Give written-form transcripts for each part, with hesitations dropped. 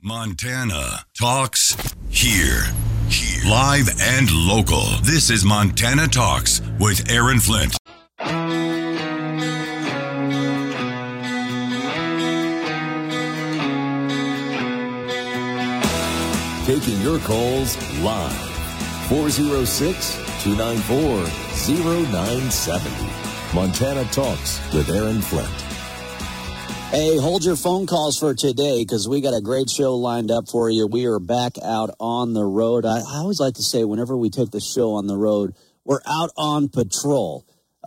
Montana Talks here. Live and local. This is Montana Talks with Aaron Flint. Taking your calls live. 406-294-0970. Montana Talks with Aaron Flint. Hey, hold your phone calls for today because we got a great show lined up for you. We are back out on the road. I always like to say whenever we take the show on the road, we're out on patrol.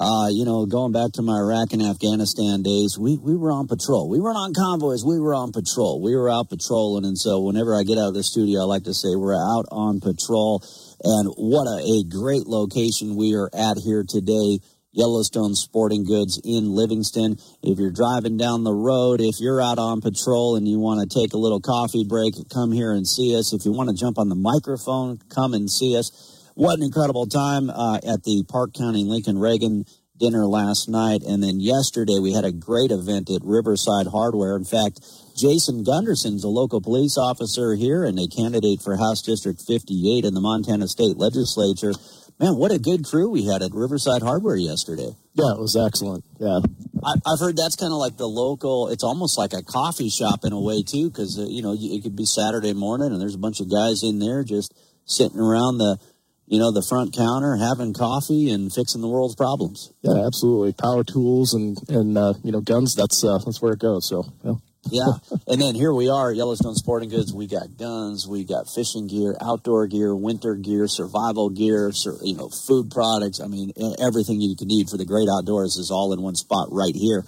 Going back to my Iraq and Afghanistan days, we were on patrol. We weren't on convoys. We were on patrol. We were out patrolling. And so whenever I get out of the studio, I like to say we're out on patrol. And what a great location we are at here today. Yellowstone Sporting Goods in Livingston. If you're driving down the road, if you're out on patrol and you want to take a little coffee break, come here and see us. If you want to jump on the microphone, come and see us. What an incredible time at the Park County Lincoln Reagan dinner last night. And then yesterday we had a great event at Riverside Hardware. In fact, Jason Gunderson's a local police officer here and a candidate for House District 58 in the Montana State Legislature. Man, what a good crew we had at Riverside Hardware yesterday. Yeah, it was excellent. Yeah. I've heard that's kind of like the local, it's almost like a coffee shop in a way, too, because, it could be Saturday morning and there's a bunch of guys in there just sitting around the front counter having coffee and fixing the world's problems. Yeah, absolutely. Power tools and guns, that's where it goes. So, yeah. Yeah, and then here we are, Yellowstone Sporting Goods. We got guns, we got fishing gear, outdoor gear, winter gear, survival gear, food products. I mean, everything you can need for the great outdoors is all in one spot right here.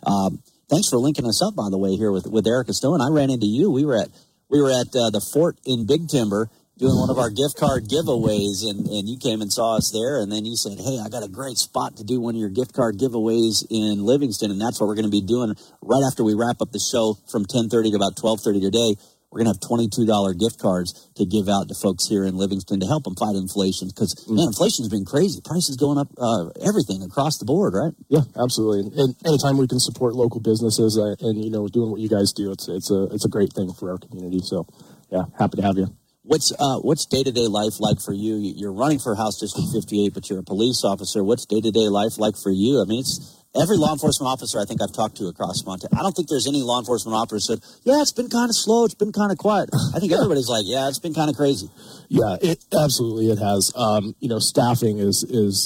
Thanks for linking us up, by the way, here with Erica Stone. I ran into you. We were at the Fort in Big Timber doing one of our gift card giveaways, and you came and saw us there, and then you said, hey, I got a great spot to do one of your gift card giveaways in Livingston, and that's what we're going to be doing right after we wrap up the show from 10:30 to about 12:30 today. We're going to have $22 gift cards to give out to folks here in Livingston to help them fight inflation, because, inflation's been crazy. Prices going up, everything across the board, right? Yeah, absolutely. And anytime we can support local businesses and doing what you guys do, it's a great thing for our community. So, yeah, happy to have you. What's day-to-day life like for you? You're running for House District 58, but you're a police officer. What's day-to-day life like for you? I mean, it's every law enforcement officer I think I've talked to across Montana. I don't think there's any law enforcement officer who said, yeah, it's been kind of slow, it's been kind of quiet. I think everybody's like, yeah, it's been kind of crazy. Yeah, it has. Staffing is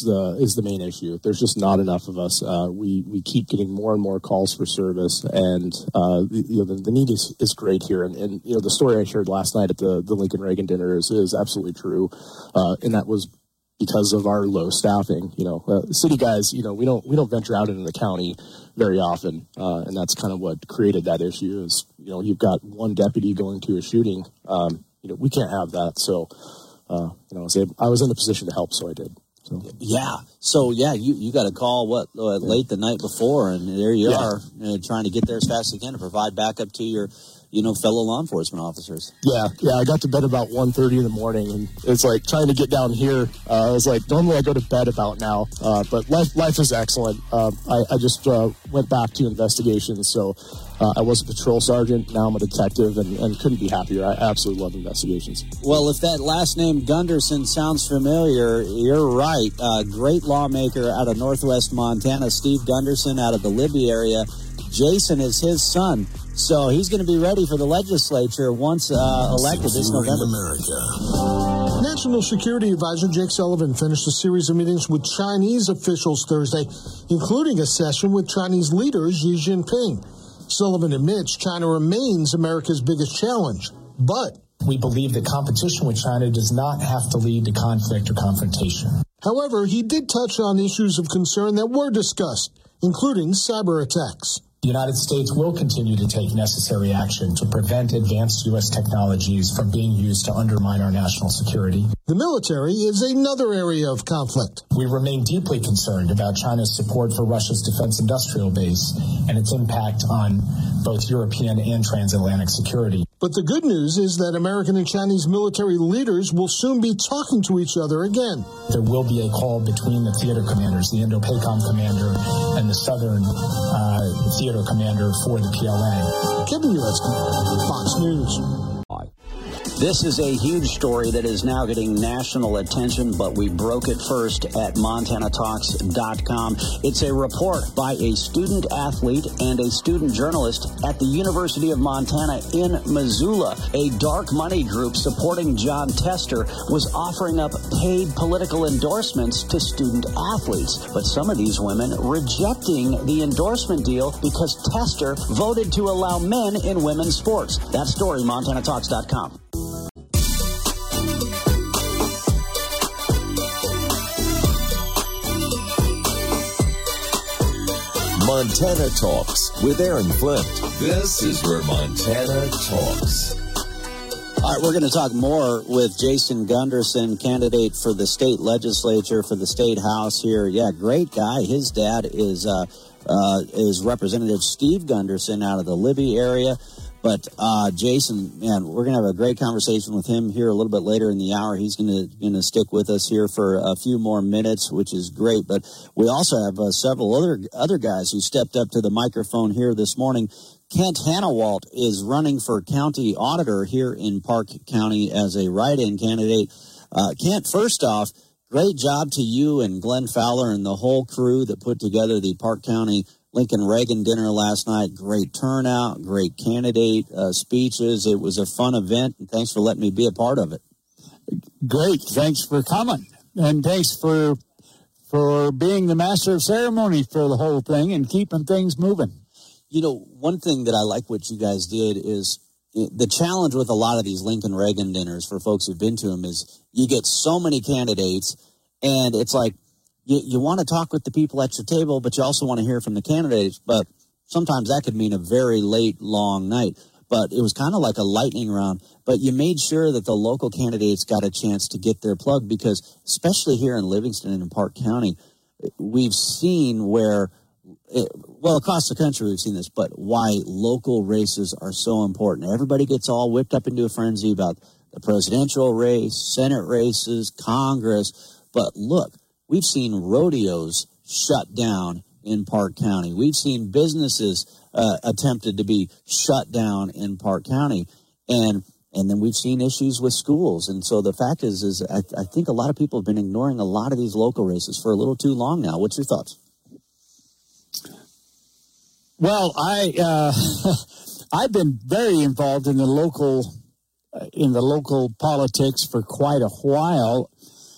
the main issue. There's just not enough of us. We keep getting more and more calls for service, and the need is great here. And the story I shared last night at the Lincoln Reagan dinner is absolutely true, and that was because of our low staffing. City guys, we don't venture out into the county very often, and that's kind of what created that issue. Is you've got one deputy going to a shooting. We can't have that. So, I was in a position to help, so I did. So. Yeah. So, you got a call, late the night before, and there you are trying to get there as fast as you can to provide backup to your, fellow law enforcement officers. Yeah. I got to bed about 1:30 in the morning, and it's like trying to get down here. I was like, normally I go to bed about now, but life is excellent. I just went back to investigations, so I was a patrol sergeant. Now I'm a detective, and couldn't be happier. I absolutely love investigations. Well, if that last name Gunderson sounds familiar, you're right. Great lawmaker out of northwest Montana, Steve Gunderson out of the Libby area. Jason is his son. So he's going to be ready for the legislature once elected this November. National Security Advisor Jake Sullivan finished a series of meetings with Chinese officials Thursday, including a session with Chinese leader Xi Jinping. Sullivan admits China remains America's biggest challenge, but we believe that competition with China does not have to lead to conflict or confrontation. However, he did touch on issues of concern that were discussed, including cyber attacks. The United States will continue to take necessary action to prevent advanced U.S. technologies from being used to undermine our national security. The military is another area of conflict. We remain deeply concerned about China's support for Russia's defense industrial base and its impact on both European and transatlantic security. But the good news is that American and Chinese military leaders will soon be talking to each other again. There will be a call between the theater commanders, the Indo-PACOM commander and the Southern theater commander for the PLA. Kevin Uretsky, Fox News. This is a huge story that is now getting national attention, but we broke it first at MontanaTalks.com. It's a report by a student athlete and a student journalist at the University of Montana in Missoula. A dark money group supporting Jon Tester was offering up paid political endorsements to student athletes, but some of these women rejecting the endorsement deal because Tester voted to allow men in women's sports. That story, MontanaTalks.com. Montana Talks with Aaron Flint. This is where Montana talks. All right, we're going to talk more with Jason Gunderson, candidate for the state legislature, for the state house here. Yeah, great guy. His dad is Representative Steve Gunderson out of the Libby area. But Jason, man, we're going to have a great conversation with him here a little bit later in the hour. He's going to stick with us here for a few more minutes, which is great. But we also have several other guys who stepped up to the microphone here this morning. Kent Hanawalt is running for county auditor here in Park County as a write-in candidate. Kent, first off, great job to you and Glenn Fowler and the whole crew that put together the Park County Lincoln Reagan dinner last night. Great turnout, great candidate speeches. It was a fun event, and thanks for letting me be a part of it. Great. Thanks for coming, and thanks for being the master of ceremony for the whole thing and keeping things moving. You know, one thing that I like what you guys did is the challenge with a lot of these Lincoln Reagan dinners for folks who've been to them is you get so many candidates, and it's like, you want to talk with the people at your table, but you also want to hear from the candidates. But sometimes that could mean a very late, long night. But it was kind of like a lightning round. But you made sure that the local candidates got a chance to get their plug because, especially here in Livingston and in Park County, we've seen where, across the country we've seen this, but why local races are so important. Everybody gets all whipped up into a frenzy about the presidential race, Senate races, Congress. But look, we've seen rodeos shut down in Park County. We've seen businesses attempted to be shut down in Park County. And then we've seen issues with schools. And so the fact is I think a lot of people have been ignoring a lot of these local races for a little too long now. What's your thoughts? Well, I've been very involved in the local politics for quite a while.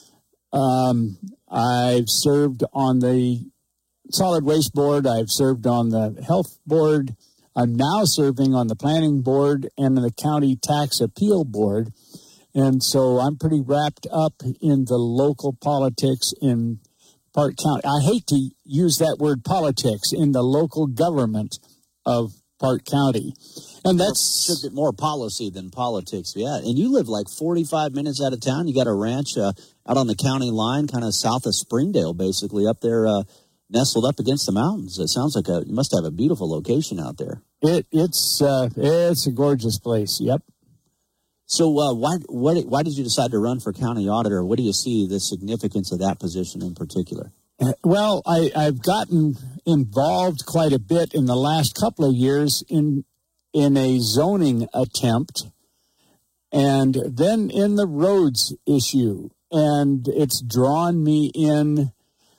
I've served on the Solid Waste Board. I've served on the Health Board. I'm now serving on the Planning Board and the County Tax Appeal Board. And so I'm pretty wrapped up in the local politics in Park County. I hate to use that word politics, in the local government of Park County. And that's should be more policy than politics. Yeah. And you live like 45 minutes out of town. You got a ranch out on the county line, kind of south of Springdale, basically up there, nestled up against the mountains. It sounds like you must have a beautiful location out there. It's a gorgeous place. Yep. So why did you decide to run for county auditor? What do you see the significance of that position in particular? Well, I've gotten involved quite a bit in the last couple of years in a zoning attempt, and then in the roads issue, and it's drawn me in.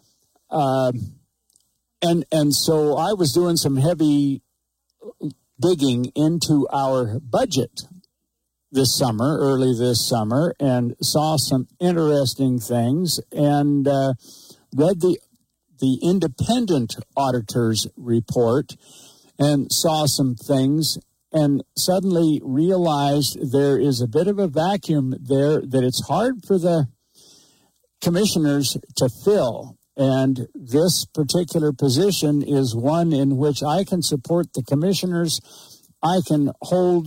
And so I was doing some heavy digging into our budget early this summer, and saw some interesting things, and read the independent auditor's report and saw some things, and suddenly realized there is a bit of a vacuum there that it's hard for the commissioners to fill. And this particular position is one in which I can support the commissioners. I can hold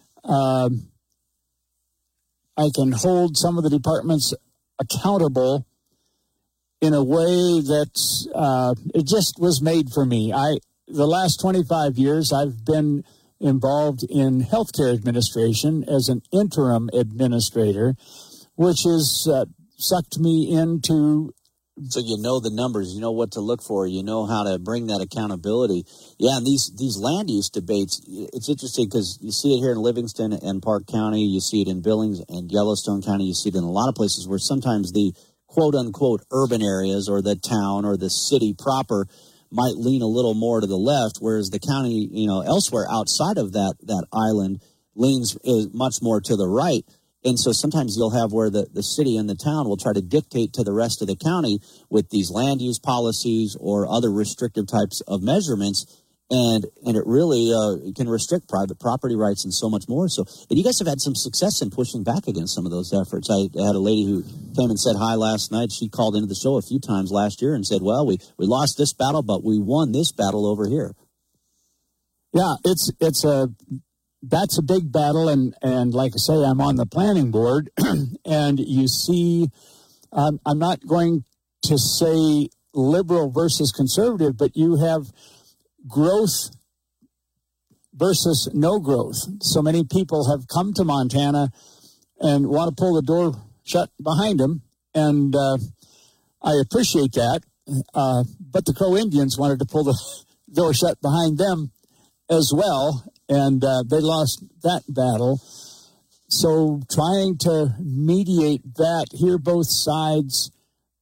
some of the departments accountable in a way that it just was made for me. The last 25 years, I've been involved in healthcare administration as an interim administrator, which has sucked me into So you know the numbers, you know what to look for, you know how to bring that accountability. Yeah, and these land use debates, it's interesting because you see it here in Livingston and Park County, you see it in Billings and Yellowstone County, you see it in a lot of places where sometimes the quote-unquote urban areas or the town or the city proper might lean a little more to the left, whereas the county, elsewhere outside of that island leans much more to the right. And so sometimes you'll have where the city and the town will try to dictate to the rest of the county with these land use policies or other restrictive types of measurements. And it really can restrict private property rights and so much more. So, and you guys have had some success in pushing back against some of those efforts. I had a lady who came and said hi last night. She called into the show a few times last year and said, well, we lost this battle, but we won this battle over here. Yeah, that's a big battle, and like I say, I'm on the planning board, and you see, I'm not going to say liberal versus conservative, but you have growth versus no growth. So many people have come to Montana and want to pull the door shut behind them, and I appreciate that, but the Crow Indians wanted to pull the door shut behind them as well, and they lost that battle. So trying to mediate that, hear both sides,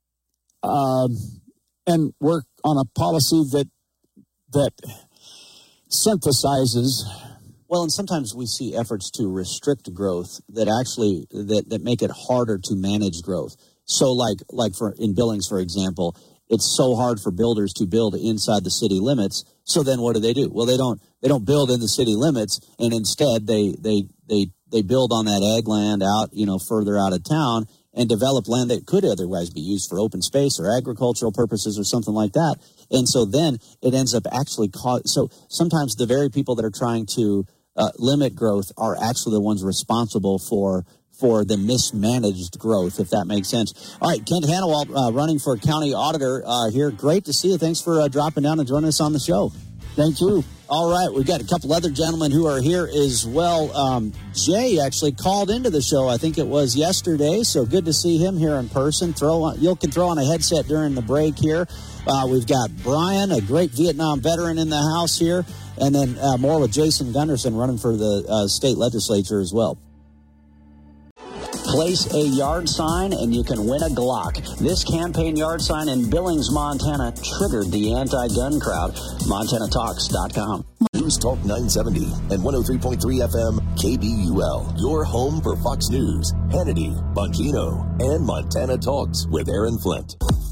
and work on a policy that synthesizes. Well, and sometimes we see efforts to restrict growth that actually that make it harder to manage growth. So like in Billings, for example, it's so hard for builders to build inside the city limits. So then what do? Well, they don't build in the city limits, and instead they build on that ag land out, further out of town, and develop land that could otherwise be used for open space or agricultural purposes or something like that. And so then it ends up actually so sometimes the very people that are trying to limit growth are actually the ones responsible for the mismanaged growth, if that makes sense. All right, Kent Hanawalt, running for county auditor here. Great to see you. Thanks for dropping down and joining us on the show. Thank you. All right, we've got a couple other gentlemen who are here as well. Jay actually called into the show, I think it was yesterday, so good to see him here in person. You can throw on a headset during the break here. We've got Brian, a great Vietnam veteran in the house here, and then more with Jason Gunderson running for the state legislature as well. Place a yard sign and you can win a Glock. This campaign yard sign in Billings, Montana triggered the anti-gun crowd. MontanaTalks.com. News Talk 970 and 103.3 FM KBUL. Your home for Fox News, Hannity, Bongino, and Montana Talks with Aaron Flint.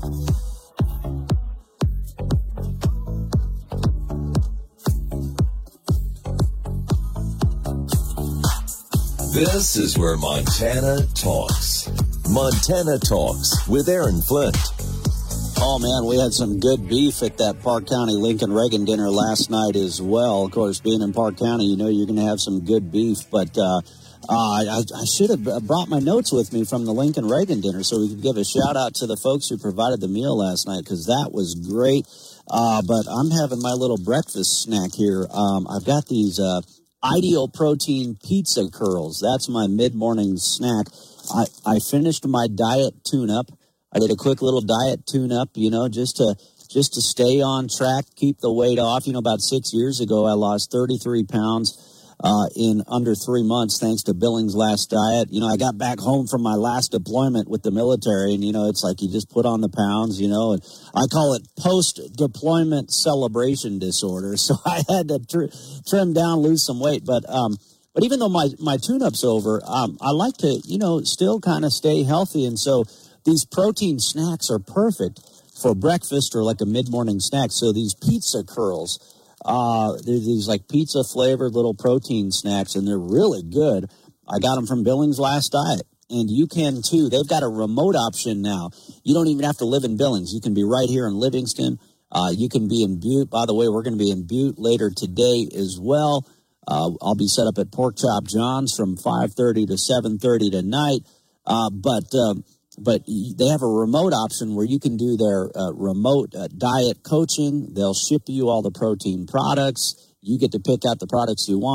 This is where Montana talks. Montana Talks with Aaron Flint. Oh, man, we had some good beef at that Park County Lincoln Reagan dinner last night as well. Of course, being in Park County, you're going to have some good beef. But I should have brought my notes with me from the Lincoln Reagan dinner so we could give a shout-out to the folks who provided the meal last night, because that was great. But I'm having my little breakfast snack here. I've got these Ideal Protein Pizza Curls. That's my mid-morning snack. I finished my diet tune-up. I did a quick little diet tune-up, just to stay on track, keep the weight off. About 6 years ago, I lost 33 pounds in under 3 months thanks to Billings' Last Diet. I got back home from my last deployment with the military, and, it's like you just put on the pounds, and I call it post-deployment celebration disorder. So I had to trim down, lose some weight. But even though my tune-up's over, I like to, still kind of stay healthy. And so these protein snacks are perfect for breakfast or like a mid-morning snack. So these pizza curls, they're these like pizza flavored little protein snacks, and they're really good. I got them from Billings' Last Diet, and you can too. They've got a remote option now. You don't even have to live in Billings. You can be right here in Livingston. You can be in Butte. By the way, we're going to be in Butte later today as well. I'll be set up at Pork Chop John's from 5:30 to 7:30 tonight. But they have a remote option where you can do their remote diet coaching. They'll ship you all the protein products. You get to pick out the products you want.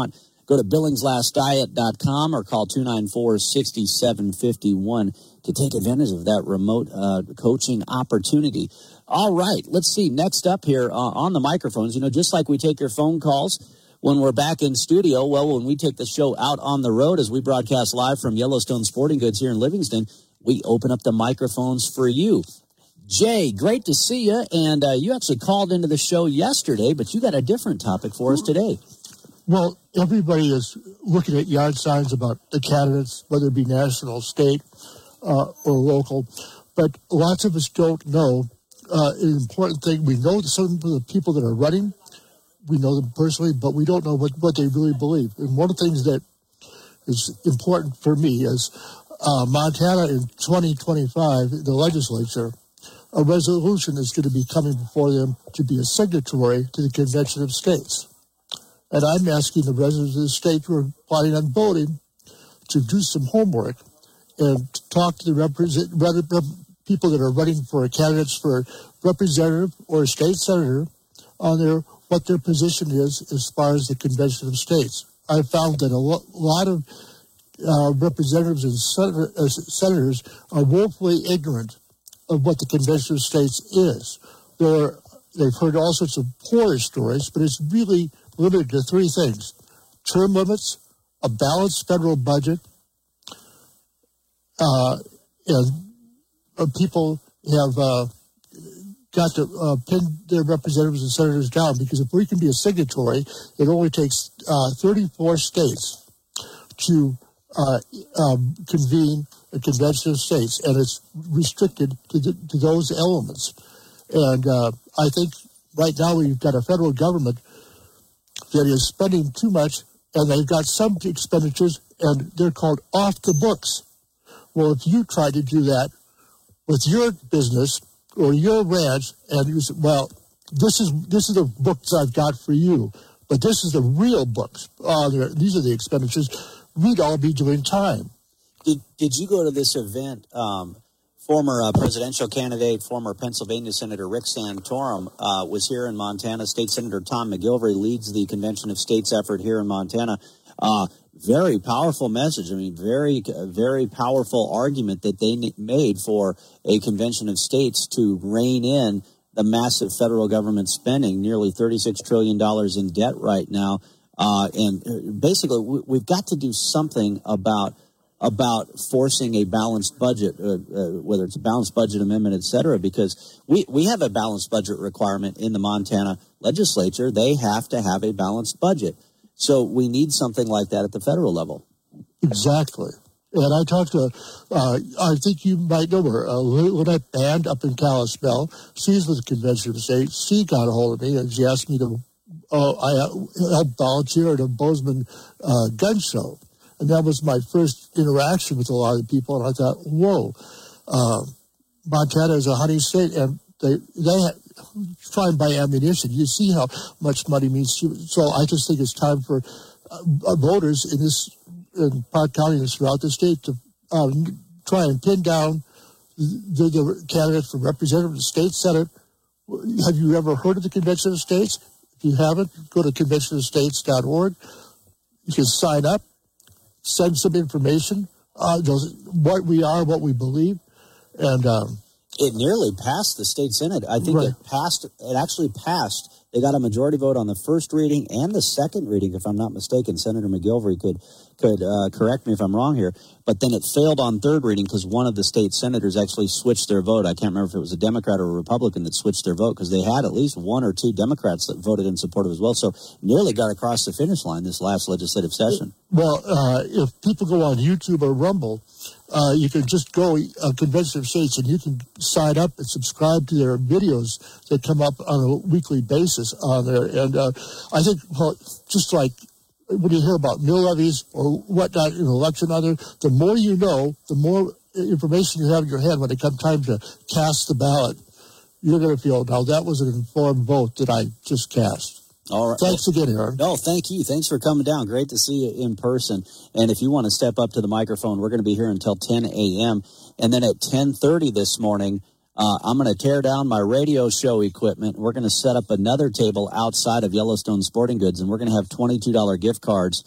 Go to billingslastdiet.com or call 294-6751 to take advantage of that remote coaching opportunity. All right, let's see. Next up here on the microphones, just like we take your phone calls when we're back in studio, well, when we take the show out on the road as we broadcast live from Yellowstone Sporting Goods here in Livingston, we open up the microphones for you. Jay, great to see you, and you actually called into the show yesterday, but you got a different topic for us today. Well, everybody is looking at yard signs about the candidates, whether it be national, state, or local, but lots of us don't know an important thing. We know some of the people that are running, we know them personally, but we don't know what they really believe. And one of the things that is important for me is Montana in 2025, the legislature, a resolution is going to be coming before them to be a signatory to the Convention of States. And I'm asking the residents of the state who are planning on voting to do some homework and talk to the people that are running for candidates for representative or state senator on what their position is as far as the Convention of States. I found that a lot of representatives and senators are woefully ignorant of what the Convention of States is. They've heard all sorts of horror stories, but it's really limited to three things: term limits, a balanced federal budget, and people have got to pin their representatives and senators down, because if we can be a signatory, it only takes 34 states to convene a Convention of States, and it's restricted to those elements. And I think right now we've got a federal government that is spending too much, and they've got some expenditures, and they're called off the books. Well, if you try to do that with your business or your ranch, and you say, well, this is the books I've got for you, but this is the real books. These are the expenditures. We'd all be doing time. Did you go to this event? Former presidential candidate, former Pennsylvania Senator Rick Santorum was here in Montana. State Senator Tom McGilvery leads the Convention of States effort here in Montana. Very powerful message. I mean, very, very powerful argument that they made for a Convention of States to rein in the massive federal government spending, nearly $36 trillion in debt right now. And basically, we've got to do something about forcing a balanced budget, whether it's a balanced budget amendment, et cetera, because we have a balanced budget requirement in the Montana legislature. They have to have a balanced budget. So we need something like that at the federal level. Exactly. And I talked to, I think you might know her, Lynette Band up in Kalispell. She's with the Convention of States. She got a hold of me and she asked me to, I helped volunteer at a Bozeman gun show. And that was my first interaction with a lot of people. And I thought, whoa, Montana is a hunting state, and they try and buy ammunition. You see how much money means to you. So I just think it's time for voters in Park County and throughout the state to try and pin down the candidate for representative of the state senate. Have you ever heard of the Convention of States? If you haven't, go to conventionofstates.org. You can sign up. Send some information, what we are, what we believe, and it nearly passed the state senate. I think It actually passed. They got a majority vote on the first reading and the second reading, if I'm not mistaken. Senator McGilvery could correct me if I'm wrong here. But then it failed on third reading because one of the state senators actually switched their vote. I can't remember if it was a Democrat or a Republican that switched their vote, because they had at least one or two Democrats that voted in support of it as well. So nearly got across the finish line this last legislative session. Well, if people go on YouTube or Rumble, you can just go Convention of States, and you can sign up and subscribe to their videos that come up on a weekly basis on there. And I think, just like when you hear about mill levies or whatnot in election, the more you know, the more information you have in your head when it comes time to cast the ballot, you're going to feel, now that was an informed vote that I just cast. All right. Thanks again, Aaron. No, thank you. Thanks for coming down. Great to see you in person. And if you want to step up to the microphone, we're going to be here until 10 a.m. And then at 10:30 this morning, I'm going to tear down my radio show equipment. We're going to set up another table outside of Yellowstone Sporting Goods, and we're going to have $22 gift cards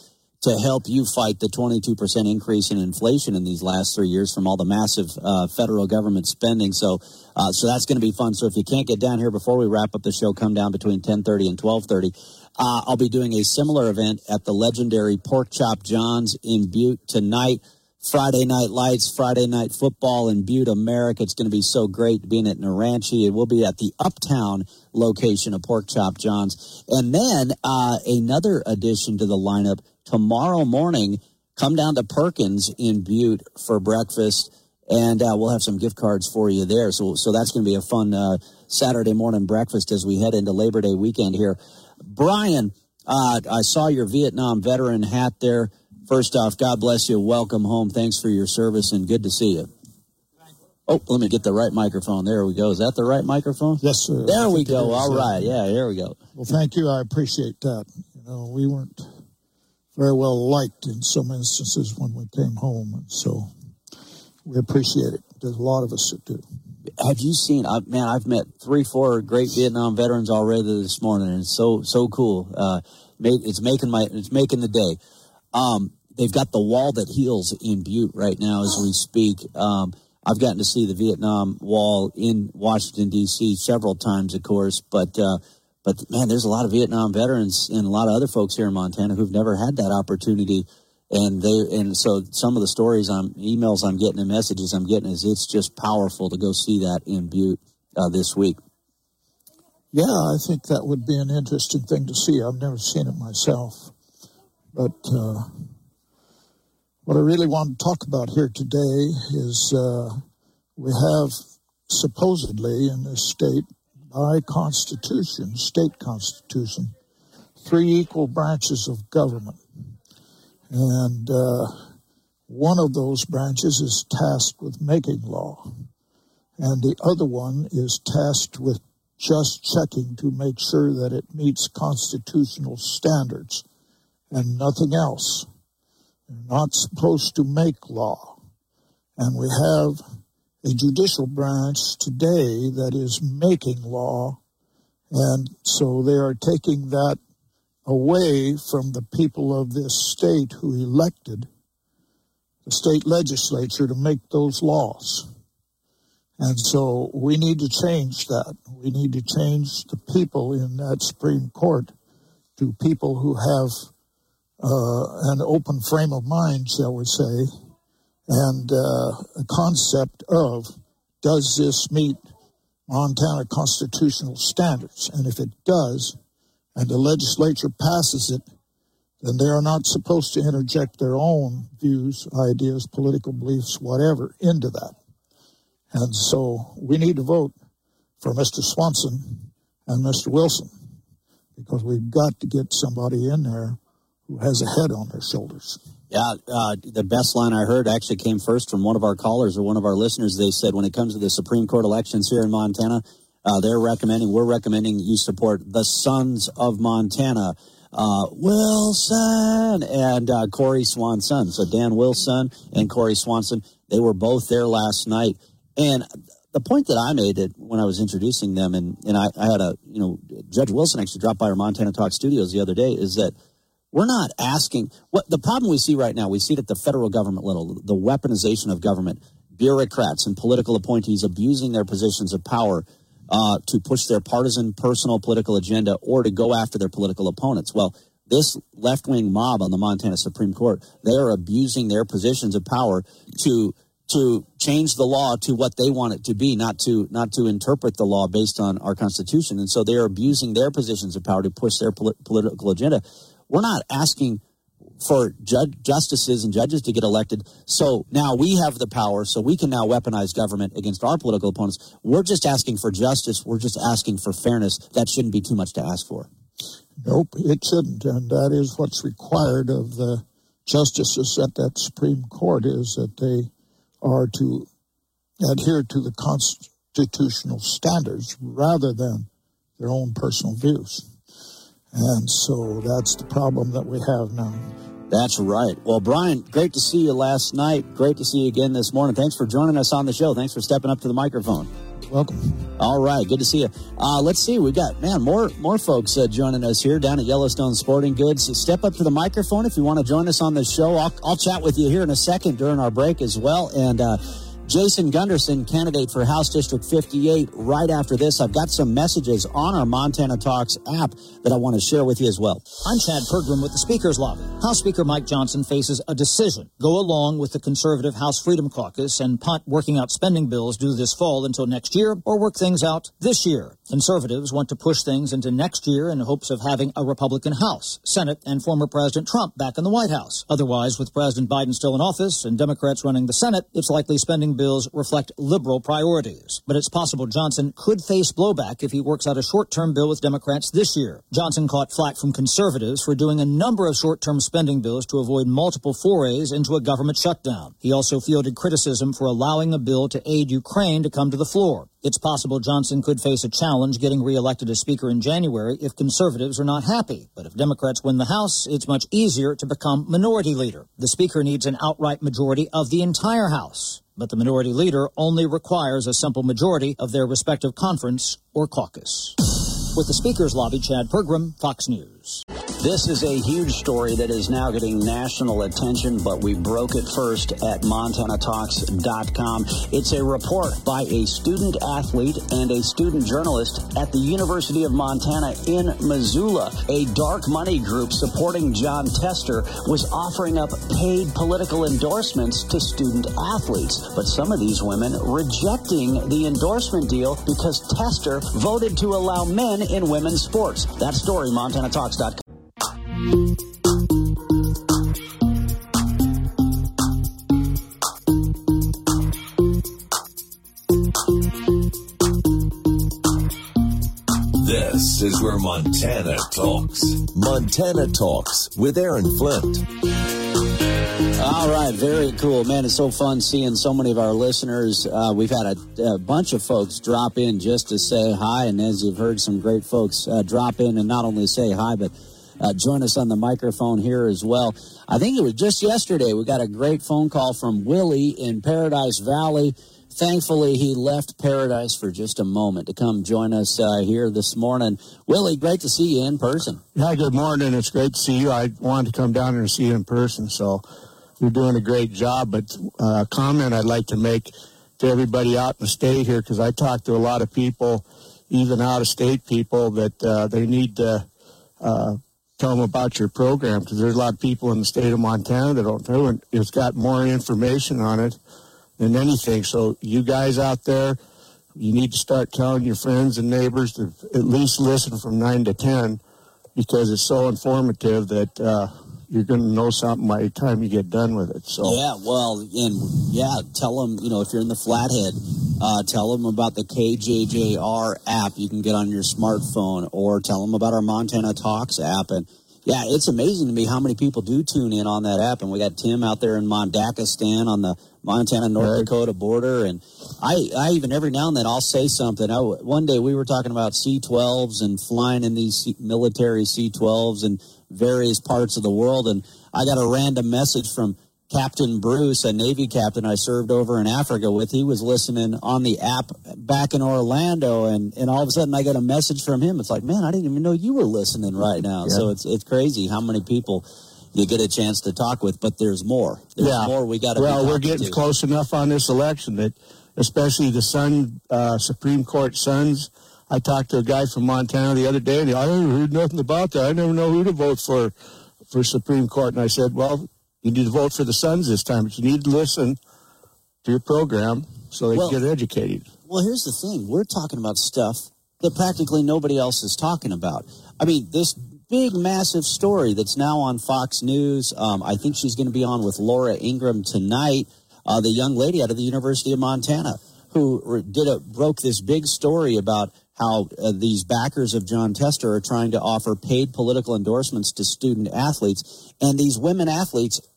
to help you fight the 22% increase in inflation in these last 3 years from all the massive federal government spending. So that's going to be fun. So if you can't get down here before we wrap up the show, come down between 10:30 and 12:30. I'll be doing a similar event at the legendary Pork Chop John's in Butte tonight. Friday Night Lights, Friday Night Football in Butte, America. It's going to be so great being at Naranchi. It will be at the Uptown location of Pork Chop John's. And then another addition to the lineup, tomorrow morning, come down to Perkins in Butte for breakfast, and we'll have some gift cards for you there. So that's going to be a fun Saturday morning breakfast as we head into Labor Day weekend here. Brian, I saw your Vietnam veteran hat there. First off, God bless you. Welcome home. Thanks for your service, and good to see you. Oh, let me get the right microphone. There we go. Is that the right microphone? Yes, sir. There we go. All right. Yeah, there we go. Well, thank you. I appreciate that. We weren't very well liked in some instances when we came home, and so we appreciate it. There's a lot of us that do. Have you seen? Man, I've met 3-4 great Vietnam veterans already this morning, and it's so cool. It's making the day. They've got the Wall That Heals in Butte right now as we speak. I've gotten to see the Vietnam Wall in Washington, D.C. several times, of course, but man, there's a lot of Vietnam veterans and a lot of other folks here in Montana who've never had that opportunity. And so some of the stories emails I'm getting and messages I'm getting is it's just powerful to go see that in Butte this week. Yeah, I think that would be an interesting thing to see. I've never seen it myself. But what I really want to talk about here today is we have supposedly in this state, by constitution, state constitution, 3 equal branches of government. And one of those branches is tasked with making law. And the other one is tasked with just checking to make sure that it meets constitutional standards and nothing else. They're not supposed to make law. And we have a judicial branch today that is making law, and so they are taking that away from the people of this state who elected the state legislature to make those laws. And so we need to change that. We need to change the people in that Supreme Court to people who have an open frame of mind, shall we say, and a concept of, does this meet Montana constitutional standards? And if it does, and the legislature passes it, then they are not supposed to interject their own views, ideas, political beliefs, whatever, into that. And so we need to vote for Mr. Swanson and Mr. Wilson, because we've got to get somebody in there who has a head on their shoulders. Yeah, the best line I heard actually came first from one of our callers or one of our listeners. They said when it comes to the Supreme Court elections here in Montana, we're recommending you support the Sons of Montana, Wilson and Corey Swanson. So Dan Wilson and Corey Swanson, they were both there last night. And the point that I made when I was introducing them, and I had Judge Wilson actually dropped by our Montana Talk studios the other day, is that we're not asking what the problem we see right now. We see it at the federal government level, the weaponization of government, bureaucrats and political appointees abusing their positions of power to push their partisan, personal political agenda or to go after their political opponents. Well, this left-wing mob on the Montana Supreme Court, they are abusing their positions of power to change the law to what they want it to be, not to interpret the law based on our Constitution. And so they are abusing their positions of power to push their political agenda. We're not asking for justices and judges to get elected, so now we have the power, so we can now weaponize government against our political opponents. We're just asking for justice. We're just asking for fairness. That shouldn't be too much to ask for. Nope, it shouldn't, and that is what's required of the justices at that Supreme Court, is that they are to adhere to the constitutional standards rather than their own personal views. And so that's the problem that we have now. That's right. Well, Brian, great to see you last night. Great to see you again this morning. Thanks for joining us on the show. Thanks for stepping up to the microphone. Welcome. All right, good to see you. Let's see, we got, more folks joining us here down at Yellowstone Sporting Goods. Step up to the microphone if you want to join us on the show. I'll chat with you here in a second during our break as well. And Jason Gunderson, candidate for House District 58, right after this. I've got some messages on our Montana Talks app that I want to share with you as well. I'm Chad Pergram with the Speaker's Lobby. House Speaker Mike Johnson faces a decision. Go along with the conservative House Freedom Caucus and punt working out spending bills due this fall until next year, or work things out this year. Conservatives want to push things into next year in hopes of having a Republican House, Senate, and former President Trump back in the White House. Otherwise, with President Biden still in office and Democrats running the Senate, it's likely spending bills reflect liberal priorities. But it's possible Johnson could face blowback if he works out a short-term bill with Democrats this year. Johnson caught flack from conservatives for doing a number of short-term spending bills to avoid multiple forays into a government shutdown. He also fielded criticism for allowing a bill to aid Ukraine to come to the floor. It's possible Johnson could face a challenge getting reelected as Speaker in January if conservatives are not happy. But if Democrats win the House, it's much easier to become minority leader. The Speaker needs an outright majority of the entire House. But the minority leader only requires a simple majority of their respective conference or caucus. With the Speaker's Lobby, Chad Pergram, Fox News. This is a huge story that is now getting national attention, but we broke it first at MontanaTalks.com. It's a report by a student athlete and a student journalist at the University of Montana in Missoula. A dark money group supporting Jon Tester was offering up paid political endorsements to student athletes, but some of these women rejecting the endorsement deal because Tester voted to allow men in women's sports. That story, MontanaTalks.com. This is where Montana talks. Montana Talks with Aaron Flint. All right, very cool, man. It's so fun seeing so many of our listeners. We've had a bunch of folks drop in just to say hi, and as you've heard, some great folks drop in and not only say hi, but join us on the microphone here as well. I think it was just yesterday we got a great phone call from Willie in Paradise Valley. Thankfully, he left Paradise for just a moment to come join us here this morning. Willie, great to see you in person. Yeah, good morning. It's great to see you. I wanted to come down here and see you in person, so you're doing a great job. But a comment I'd like to make to everybody out in the state here, because I talk to a lot of people, even out-of-state people, that they need to tell them about your program, because there's a lot of people in the state of Montana that don't know, and it's got more information on it than anything. So you guys out there, you need to start telling your friends and neighbors to at least listen from 9 to 10, because it's so informative that you're going to know something by the time you get done with it. So yeah, well, and tell them, if you're in the Flathead, tell them about the KJJR app you can get on your smartphone, or tell them about our Montana Talks app. And yeah, it's amazing to me how many people do tune in on that app. And we got Tim out there in Mondakistan on the Montana-North Dakota border. And I even every now and then I'll say something. One day we were talking about C-12s and flying in these military C-12s in various parts of the world. And I got a random message from Captain Bruce, a Navy captain I served over in Africa with. He was listening on the app back in Orlando, and all of a sudden I got a message from him. It's like, man, I didn't even know you were listening right now. Yeah. So it's crazy how many people you get a chance to talk with, but there's more. There's more we got to Well, we're getting close enough on this election that, especially the Supreme Court sons. I talked to a guy from Montana the other day, and I never heard nothing about that. I never know who to vote for Supreme Court. And I said, well, you need to vote for the Sons this time, but you need to listen to your program so they can get educated. Well, here's the thing. We're talking about stuff that practically nobody else is talking about. I mean, this big, massive story that's now on Fox News. I think she's going to be on with Laura Ingraham tonight, the young lady out of the University of Montana who broke this big story about how these backers of Jon Tester are trying to offer paid political endorsements to student athletes. And these women athletes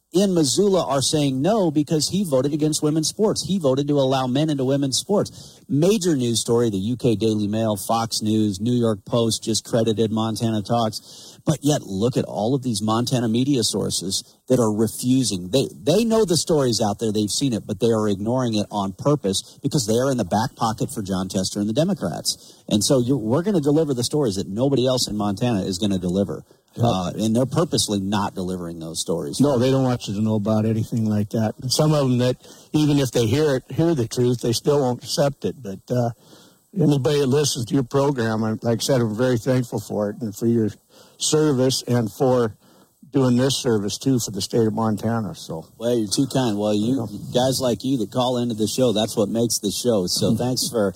in Missoula are saying no because he voted against women's sports. He voted to allow men into women's sports. Major news story, the UK Daily Mail, Fox News, New York Post just credited Montana Talks. But yet, look at all of these Montana media sources that are refusing. They know the story's out there. They've seen it, but they are ignoring it on purpose because they are in the back pocket for Jon Tester and the Democrats. And so we're going to deliver the stories that nobody else in Montana is going to deliver. And they're purposely not delivering those stories. No, they don't want you to know about anything like that. And some of them that, even if they hear the truth, they still won't accept it. But anybody that listens to your program, like I said, I'm very thankful for it and for your service and for doing this service, too, for the state of Montana. So, well, you're too kind. Well, you guys like you that call into the show, that's what makes the show. So thanks for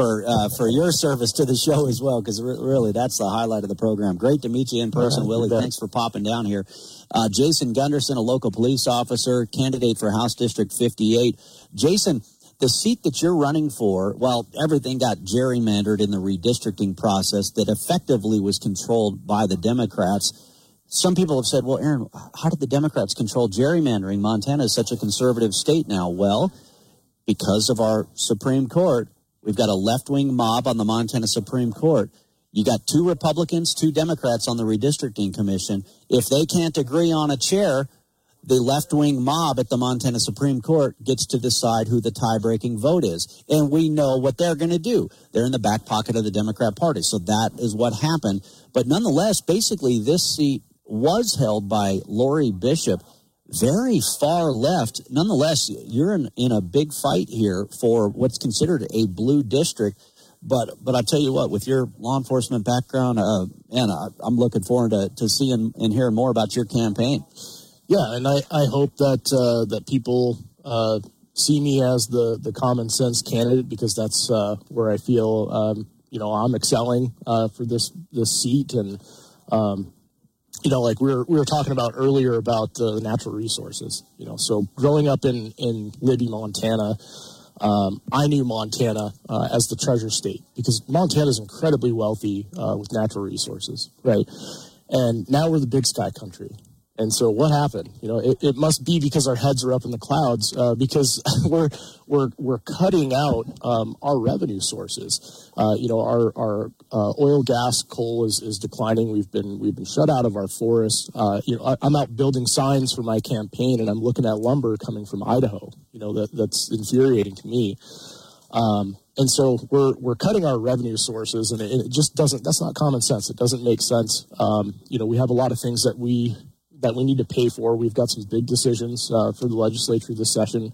your service to the show as well, because really that's the highlight of the program. Great to meet you in person, Willie. Thanks for popping down here. Jason Gunderson, a local police officer, candidate for House District 58. Jason, the seat that you're running for, well, everything got gerrymandered in the redistricting process that effectively was controlled by the Democrats. Some people have said, well, Aaron, how did the Democrats control gerrymandering? Montana is such a conservative state now. Well, because of our Supreme Court, we've got a left-wing mob on the Montana Supreme Court. You got 2 Republicans, 2 Democrats on the redistricting commission. If they can't agree on a chair, the left-wing mob at the Montana Supreme Court gets to decide who the tie-breaking vote is. And we know what they're going to do. They're in the back pocket of the Democrat Party. So that is what happened. But nonetheless, basically, this seat was held by Lori Bishop, very far left. Nonetheless, you're in a big fight here for what's considered a blue district. But I tell you what, with your law enforcement background, I'm looking forward to seeing and hearing more about your campaign. Yeah, and I hope that people see me as the common sense candidate, because that's where I feel I'm excelling for this seat. And like we were talking about earlier about the natural resources. So growing up in Libby, Montana, I knew Montana as the treasure state, because Montana is incredibly wealthy with natural resources, right? And now we're the big sky country. And so what happened? It must be because our heads are up in the clouds, because we're cutting out our revenue sources. Our oil, gas, coal is declining. We've been shut out of our forests. I'm out building signs for my campaign, and I'm looking at lumber coming from Idaho. That's infuriating to me. And so we're cutting our revenue sources, and it just doesn't. That's not common sense. It doesn't make sense. We have a lot of things that we need to pay for. We've got some big decisions for the legislature this session.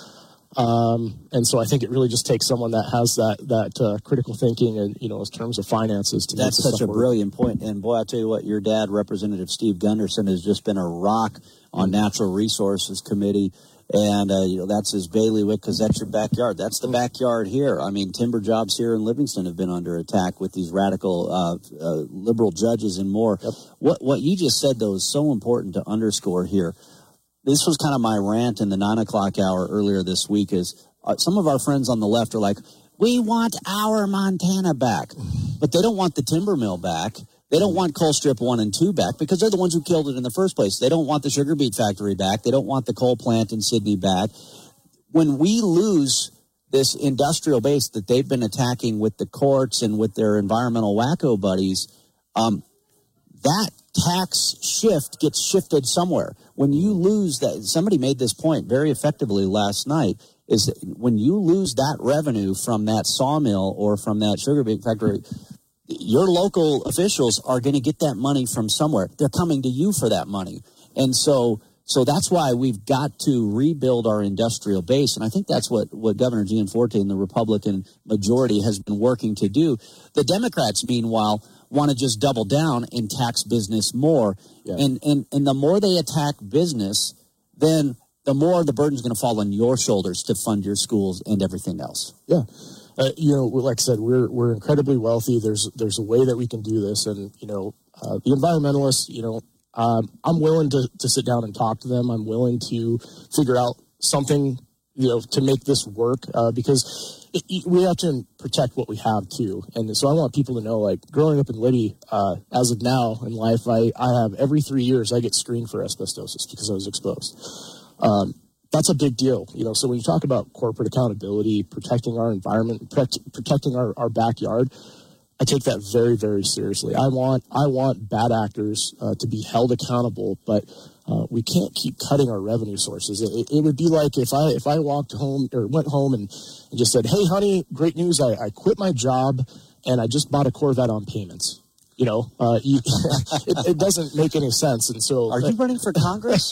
And so I think it really just takes someone that has that critical thinking and, in terms of finances to That's such a brilliant point. And boy, I tell you what, your dad, Representative Steve Gunderson, has just been a rock on Natural Resources Committee. And, that's his bailiwick, because that's your backyard. That's the backyard here. I mean, timber jobs here in Livingston have been under attack with these radical liberal judges and more. Yep. What you just said, though, is so important to underscore here. This was kind of my rant in the 9 o'clock hour earlier this week, is some of our friends on the left are like, we want our Montana back. But they don't want the timber mill back. They don't want Coal Strip 1 and 2 back, because they're the ones who killed it in the first place. They don't want the sugar beet factory back. They don't want the coal plant in Sydney back. When we lose this industrial base that they've been attacking with the courts and with their environmental wacko buddies, that tax shift gets shifted somewhere. When you lose that, somebody made this point very effectively last night, is that when you lose that revenue from that sawmill or from that sugar beet factory, your local officials are going to get that money from somewhere. They're coming to you for that money. And so that's why we've got to rebuild our industrial base. And I think that's what Governor Gianforte and the Republican majority has been working to do. The Democrats, meanwhile, want to just double down and tax business more. Yeah. And the more they attack business, then the more the burden's going to fall on your shoulders to fund your schools and everything else. Yeah. Like I said, we're incredibly wealthy. There's a way that we can do this, and the environmentalists, I'm willing to sit down and talk to them. I'm willing to figure out something, to make this work, because we have to protect what we have too. And so I want people to know, like, growing up in Liddy, as of now in life, I have every 3 years I get screened for asbestosis because I was exposed. That's a big deal, so when you talk about corporate accountability, protecting our environment, protecting our backyard, I take that very, very seriously. I want bad actors to be held accountable, but we can't keep cutting our revenue sources. It would be like if I walked home or went home and just said, "Hey, honey, great news! I quit my job and I just bought a Corvette on payments." It doesn't make any sense. And so, are you running for Congress?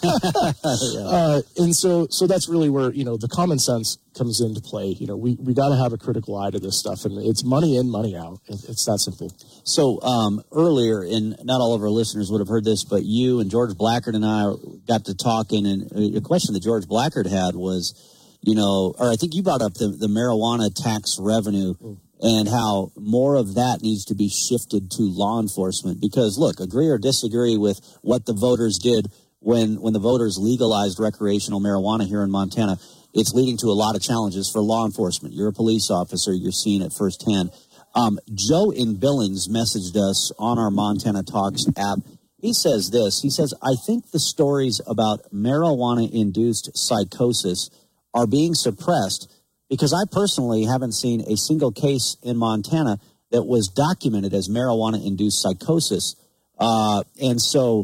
And so that's really where the common sense comes into play. We got to have a critical eye to this stuff, and it's money in, money out. It's that simple. So earlier, and not all of our listeners would have heard this, but you and George Blackard and I got to talking, and a question that George Blackard had was, or I think you brought up the marijuana tax revenue. And how more of that needs to be shifted to law enforcement. Because, look, agree or disagree with what the voters did when the voters legalized recreational marijuana here in Montana, it's leading to a lot of challenges for law enforcement. You're a police officer. You're seeing it firsthand. Joe in Billings messaged us on our Montana Talks app. He says this. He says, "I think the stories about marijuana-induced psychosis are being suppressed because I personally haven't seen a single case in Montana that was documented as marijuana-induced psychosis." So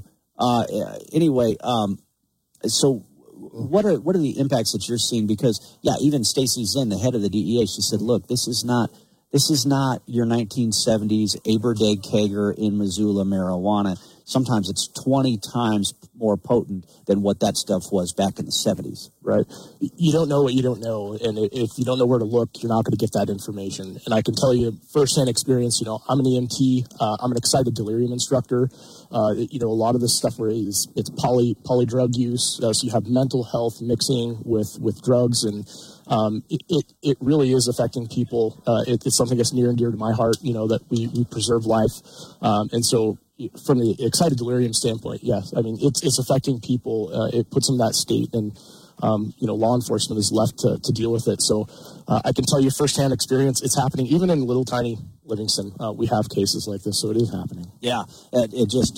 what are the impacts that you're seeing? Because, even Stacy Zinn, the head of the DEA, she said, "Look, this is not your 1970s Aberday Kager in Missoula marijuana. Sometimes it's 20 times more potent than what that stuff was back in the 70s. Right. You don't know what you don't know. And if you don't know where to look, you're not going to get that information. And I can tell you firsthand experience, I'm an EMT. I'm an excited delirium instructor. A lot of this stuff where it's poly drug use. So you have mental health mixing with drugs, and it really is affecting people. It's something that's near and dear to my heart, that we preserve life. And so, from the excited delirium standpoint, yes. I mean, it's affecting people. It puts them in that state, and law enforcement is left to deal with it. So I can tell you firsthand experience. It's happening even in little tiny Livingston. We have cases like this, so it is happening. Yeah, it just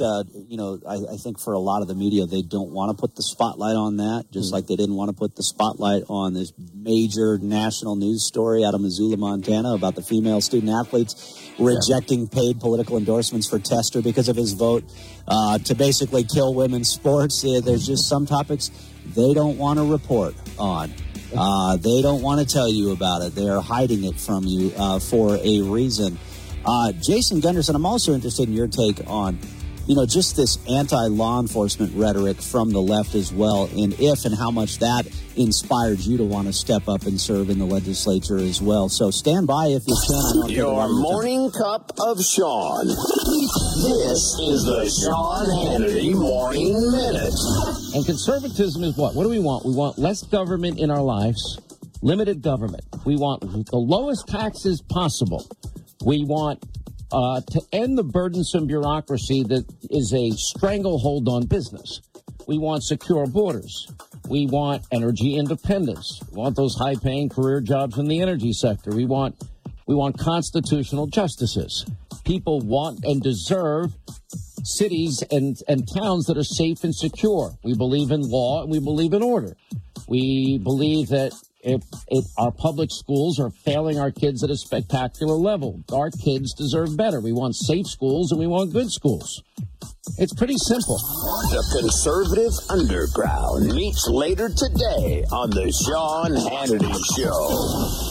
I think for a lot of the media, they don't want to put the spotlight on that, just like they didn't want to put the spotlight on this major national news story out of Missoula, Montana, about the female student athletes rejecting paid political endorsements for Tester because of his vote to basically kill women's sports. There's just some topics they don't want to report on. They don't want to tell you about it. They are hiding it from you for a reason. Jason Gunderson, I'm also interested in your take on, just this anti-law enforcement rhetoric from the left as well, and if and how much that inspired you to want to step up and serve in the legislature as well. So stand by if you can. Your morning cup of Sean. This is the Sean Hannity Morning Minute. And conservatism is what? What do we want? We want less government in our lives, limited government. We want the lowest taxes possible. We want to end the burdensome bureaucracy that is a stranglehold on business. We want secure borders. We want energy independence. We want those high-paying career jobs in the energy sector. We want constitutional justices. People want and deserve cities and towns that are safe and secure. We believe in law and we believe in order. We believe that if our public schools are failing our kids at a spectacular level, our kids deserve better. We want safe schools and we want good schools. It's pretty simple. The Conservative Underground meets later today on the Sean Hannity Show.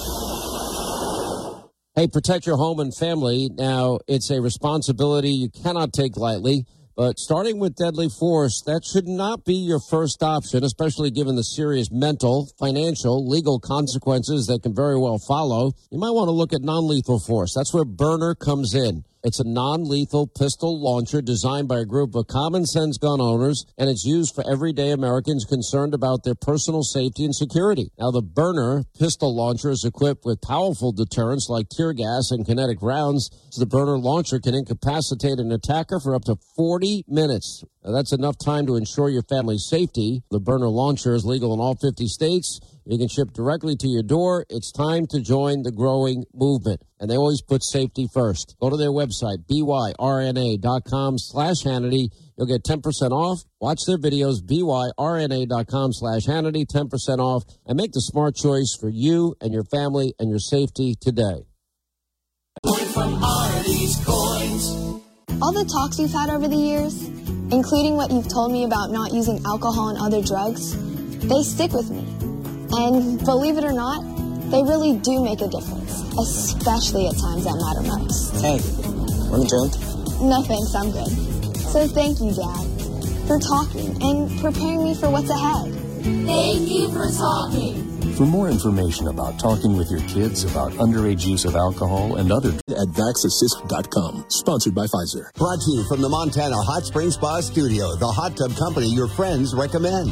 Hey, protect your home and family. Now, it's a responsibility you cannot take lightly, but starting with deadly force, that should not be your first option, especially given the serious mental, financial, legal consequences that can very well follow. You might want to look at non-lethal force. That's where Byrna comes in. It's a non-lethal pistol launcher designed by a group of common-sense gun owners, and it's used for everyday Americans concerned about their personal safety and security. Now, the Byrna pistol launcher is equipped with powerful deterrents like tear gas and kinetic rounds. So the Byrna launcher can incapacitate an attacker for up to 40 minutes. Now, that's enough time to ensure your family's safety. The Byrna launcher is legal in all 50 states. You can ship directly to your door. It's time to join the growing movement. And they always put safety first. Go to their website, byrna.com/Hannity. You'll get 10% off. Watch their videos, byrna.com/Hannity, 10% off. And make the smart choice for you and your family and your safety today. From Artie's Coins. All the talks we've had over the years, including what you've told me about not using alcohol and other drugs, they stick with me. And believe it or not, they really do make a difference, especially at times that matter most. Hey, want a drink? No thanks, I'm good. So thank you, Dad, for talking and preparing me for what's ahead. Thank you for talking. For more information about talking with your kids about underage use of alcohol and other at VaxAssist.com, sponsored by Pfizer. Brought to you from the Montana Hot Spring Spa Studio, the hot tub company your friends recommend.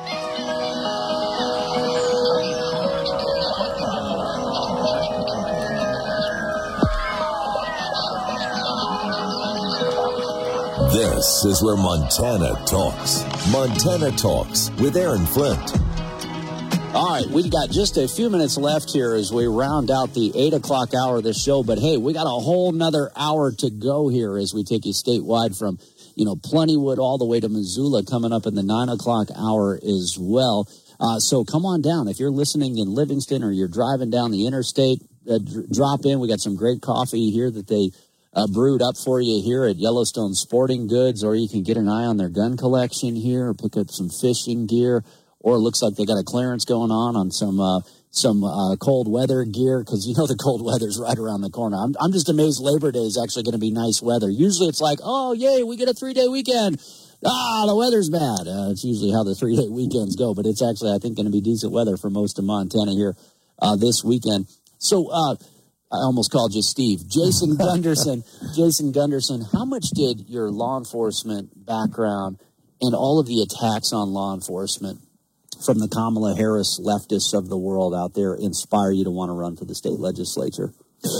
This is where Montana talks. Montana Talks with Aaron Flint. All right, we've got just a few minutes left here as we round out the 8 o'clock hour of the show. But, hey, we got a whole nother hour to go here as we take you statewide from, Plentywood all the way to Missoula, coming up in the 9 o'clock hour as well. So come on down. If you're listening in Livingston or you're driving down the interstate, drop in. We got some great coffee here that they brewed up for you here at Yellowstone Sporting Goods, or you can get an eye on their gun collection here or pick up some fishing gear. Or it looks like they got a clearance going on some cold weather gear, because the cold weather's right around the corner. I'm just amazed Labor Day is actually going to be nice weather. Usually it's like, oh, yay, we get a 3-day weekend. The weather's bad. It's usually how the 3-day weekends go, but it's actually, I think, going to be decent weather for most of Montana here this weekend. So I almost called you Steve. Jason Gunderson. Jason Gunderson, how much did your law enforcement background and all of the attacks on law enforcement from the Kamala Harris leftists of the world out there inspire you to want to run for the state legislature?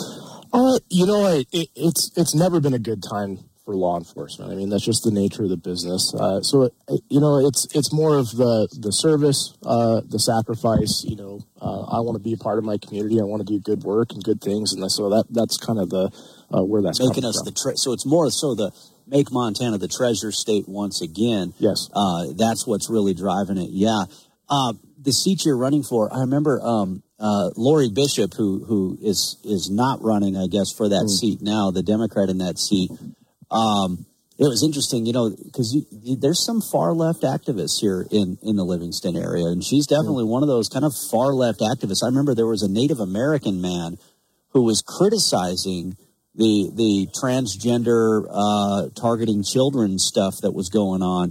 It's never been a good time for law enforcement. I mean, that's just the nature of the business. It's more of the service, the sacrifice. I want to be a part of my community. I want to do good work and good things, and so that's kind of the where that's making us from. So it's more so the make Montana the treasure state once again. Yes, that's what's really driving it. Yeah. The seat you're running for, I remember Lori Bishop, who is not running, I guess, for that seat now, the Democrat in that seat. It was interesting, because there's some far-left activists here in the Livingston area, and she's definitely one of those kind of far-left activists. I remember there was a Native American man who was criticizing the transgender targeting children stuff that was going on,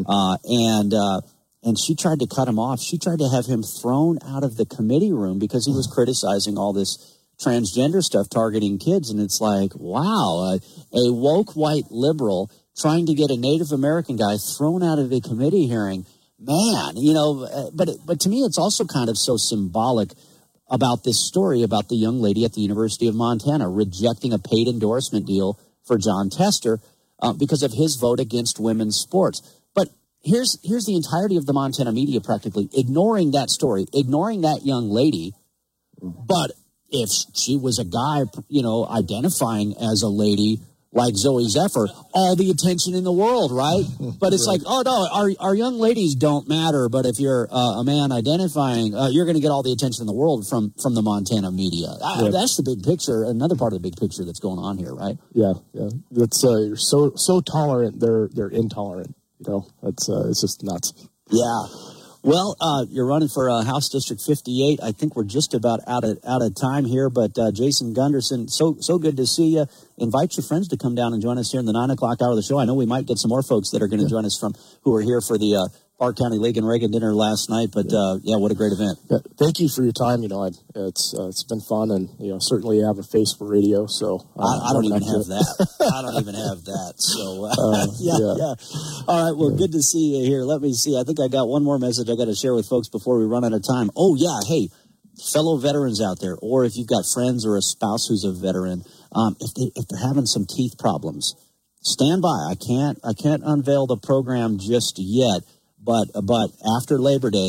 and she tried to cut him off. She tried to have him thrown out of the committee room because he was criticizing all this transgender stuff targeting kids. And it's like, wow, a woke white liberal trying to get a Native American guy thrown out of a committee hearing. Man, but to me, it's also kind of so symbolic about this story about the young lady at the University of Montana rejecting a paid endorsement deal for John Tester because of his vote against women's sports. But here's the entirety of the Montana media practically ignoring that story, ignoring that young lady. But if she was a guy, identifying as a lady like Zoe Zephyr, all the attention in the world, right? But it's like, oh, no, our young ladies don't matter. But if you're a man identifying, you're going to get all the attention in the world from the Montana media. That's the big picture, another part of the big picture that's going on here, right? Yeah. That's you're so tolerant, they're intolerant. It's just nuts. Yeah. Well, you're running for House District 58. I think we're just about out of time here. But Jason Gunderson, so good to see you. Invite your friends to come down and join us here in the 9 o'clock hour of the show. I know we might get some more folks that are going to join us who are here for the Park County League and Reagan dinner last night. But what a great event! Yeah, thank you for your time. It's been fun, and certainly you have a face for radio. So I don't even have that. I don't even have that. So yeah. All right. Well, good to see you here. Let me see. I think I got one more message I got to share with folks before we run out of time. Oh yeah. Hey, fellow veterans out there, or if you've got friends or a spouse who's a veteran, if they're having some teeth problems, stand by. I can't unveil the program just yet. But after Labor Day,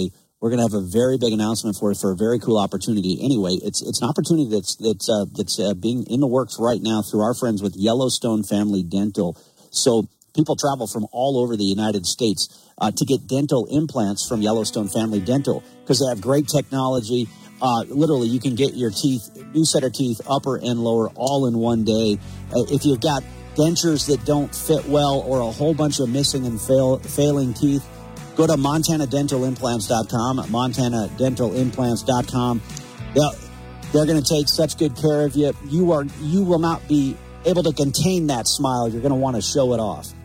we're going to have a very big announcement for a very cool opportunity. Anyway, it's an opportunity that's being in the works right now through our friends with Yellowstone Family Dental. So people travel from all over the United States to get dental implants from Yellowstone Family Dental because they have great technology. Literally, you can get your new set of teeth, upper and lower, all in one day. If you've got dentures that don't fit well or a whole bunch of missing and failing teeth, go to MontanaDentalImplants.com, MontanaDentalImplants.com. They're going to take such good care of you. You will not be able to contain that smile. You're going to want to show it off.